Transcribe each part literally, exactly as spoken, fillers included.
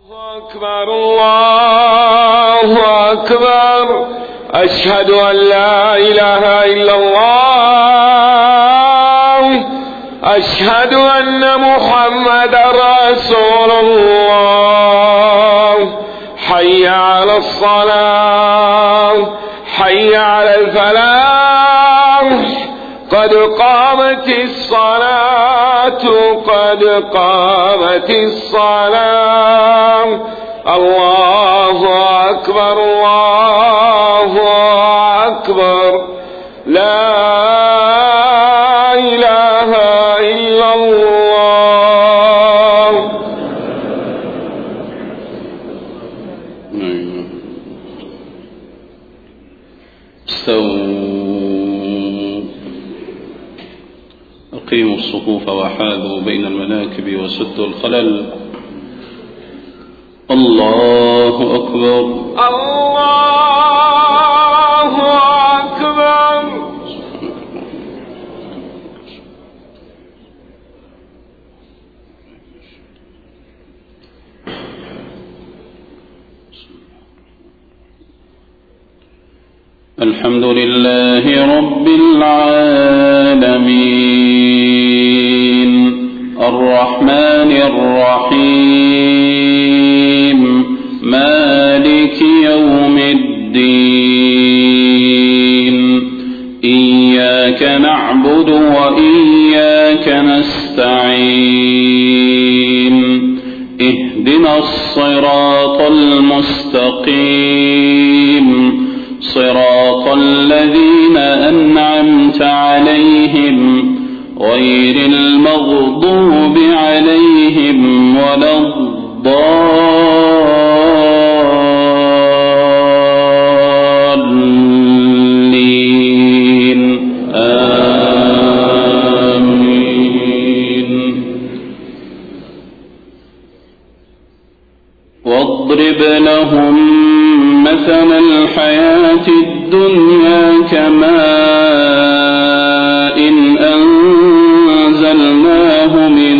أكبر الله أكبر أشهد أن لا إله إلا الله أشهد أن محمد رسول الله حي على الصلاة حي على الفلاح قد قامت الصلاة قد قامت الصلاة الله أكبر الله أكبر لا إله إلا الله. استووا أقيموا الصفوف وحاذوا بين المناكب وسدوا الخلل. الله أكبر الله أكبر. الحمد لله رب العالمين الرحمن الرحيم مالك يوم الدين إياك نعبد وإياك نستعين اهدنا الصراط المستقيم صراط الذين أنعمت عليهم غير المغضوب عليهم ولا الضالين آمين. واضرب لهم مثل الحياة الدنيا كماء إن أنزلناه من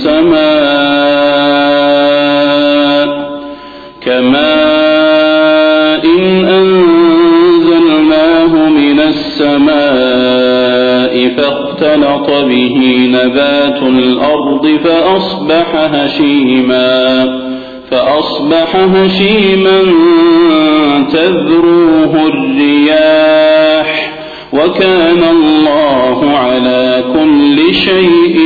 السماء كماء إن أنزلناه من السماء فاختلط به نبات الأرض فأصبح هشيما فأصبح هشيما تذروه الرياح وكان الله على كل شيء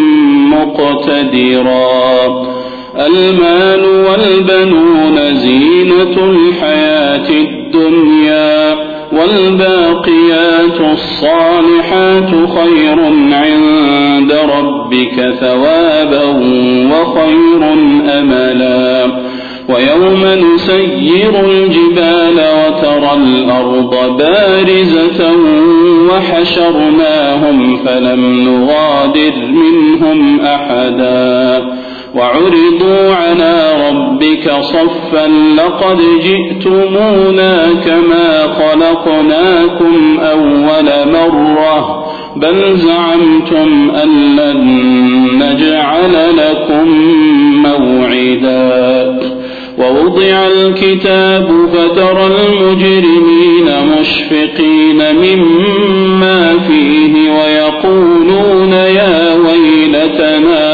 مقتدرا. المال والبنون زينة الحياة الدنيا والباقيات الصالحات خير عند ربك ثوابا وخير أملا. ويوم نسير الجبال وترى الأرض بارزة وحشرناهم فلم نغادر منهم أحدا وعرضوا على ربك صفا لقد جئتمونا كما خلقناكم أول مرة بل زعمتم أن لن نجعل لكم موعدا. ووضع الكتاب فترى المجرمين مشفقين مما فيه ويقولون يا ويلتنا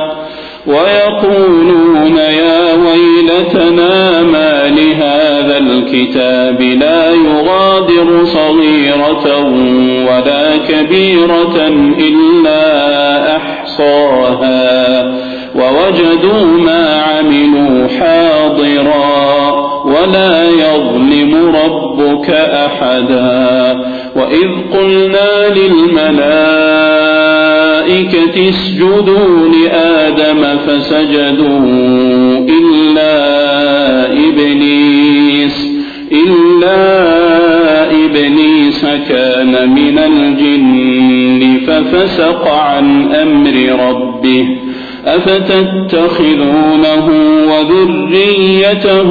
ويقولون يا ويلتنا ما لهذا الكتاب لا يغادر صغيرة ولا كبيرة إلا أحصاها ووجدوا ما عملوا حاضرا ولا يظلم ربك أحدا. وإذ قلنا للملائكة اسجدوا لآدم فسجدوا إلا إبليس إلا إبليس كان من الجن ففسق عن أمر ربه أفتتخذونه وذريته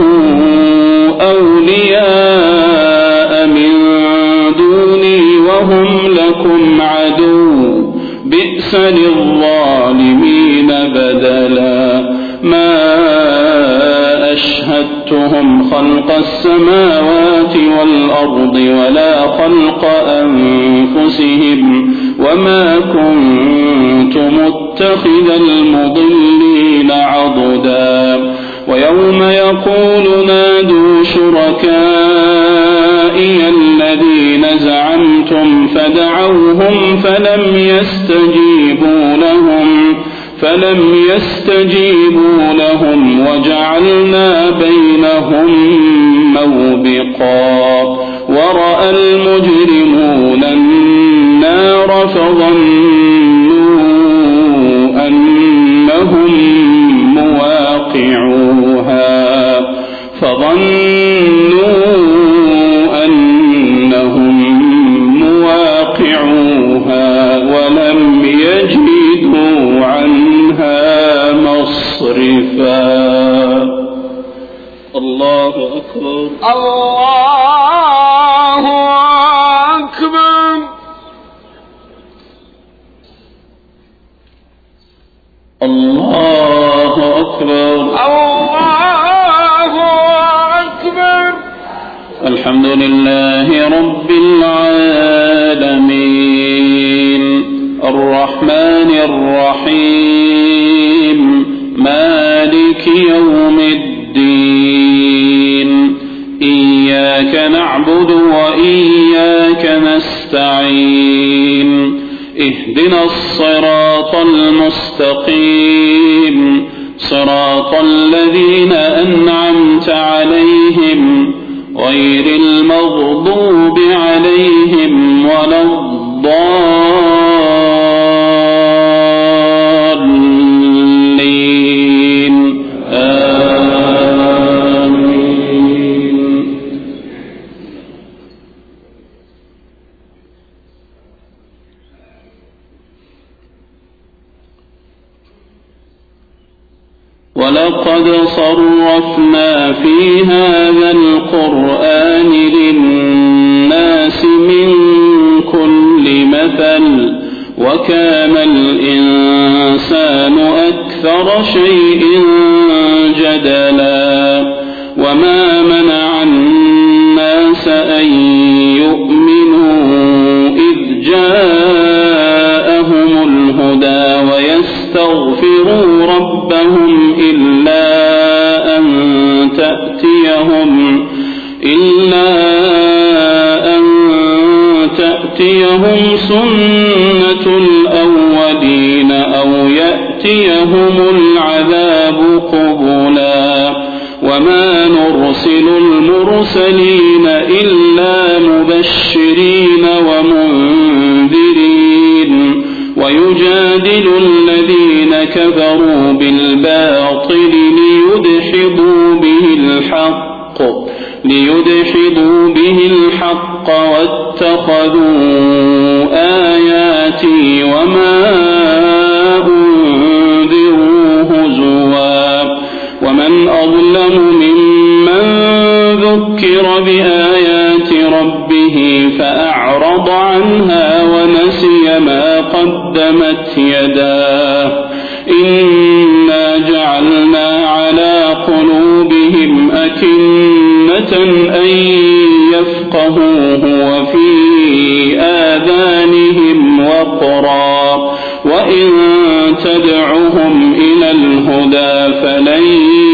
أولياء من دوني وهم لكم عدو بئس للظالمين بدلا. ما أشهدتهم خلق السماوات والأرض ولا خلق أنفسهم وما كنت متخذ المضلين عضدا ويوم يقول نادوا شركائي الذين زعمتم فدعوهم فلم يستجيبوا لهم فلم يستجيبوا لهم وجعلنا بينهم موبقا ورأى المجرمون النار فظنوا أنهم مواقعوها فظنوا أنهم مواقعوها ولم يجدوا عنها مصرفا. الله أكبر. الله أكبر. الله أكبر. الله أكبر. الحمد لله رب العالمين الرحمن الرحيم مالك يوم الدين إياك نعبد وإياك نستعين اهدنا الصراط المستقيم صراط الذين أنعمت عليهم غير المغضوب عليهم ولا الضالين آمين. ولقد صرفنا في هذا القرآن للناس من كل مثل وكان الإنسان أكثر شيء جدلا وما منع الناس أن يؤمنوا إذ جاءهم الهدى ويستغفروا ربهم إلا أن تأتيهم إلا أن تأتيهم سنة الأولين أو يأتيهم العذاب قبلا وما نرسل المرسلين إلا مبشرين ومنذرين ويجادل الذين كفروا بالباطل ليدحضوا به الحق ليدحضوا به الحق واتخذوا آياتي وما أنذروا هزوا ومن أظلم ممن ذكر بآيات ربه فأعرض عنها ونسي ما قدمت يداه إنا جعلنا على قلوبهم أكنة أن يفقهوه وفي آذانهم وقرا وإن تدعهم إلى الهدى فلن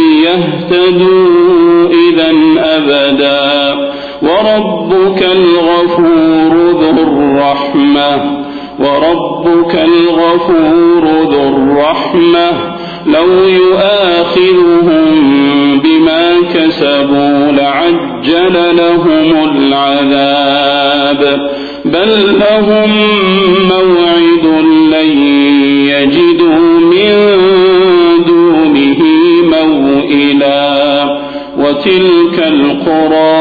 يهتدوا إذا أبدا وربك الغفور ذو الرحمة وربك الغفور ذو الرحمة لو يؤاخذهم بما كسبوا لعجل لهم العذاب بل لهم موعد لن يجدوا من دونه موئلا وتلك القرى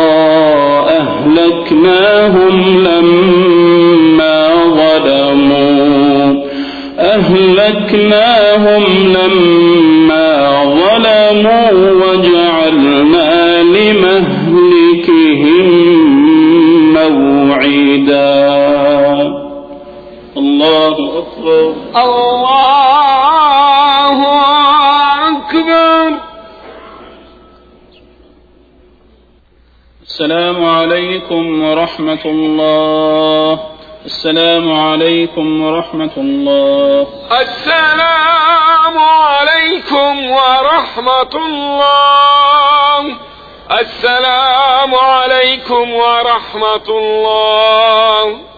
أهلكناهم لما ظلموا أهلكناهم لما ظلموا وجعلنا لمهلكهم موعدا. الله أكبر. الله أكبر. السلام عليكم ورحمة الله. السلام عليكم ورحمة الله. السلام عليكم ورحمة الله. السلام عليكم ورحمة الله.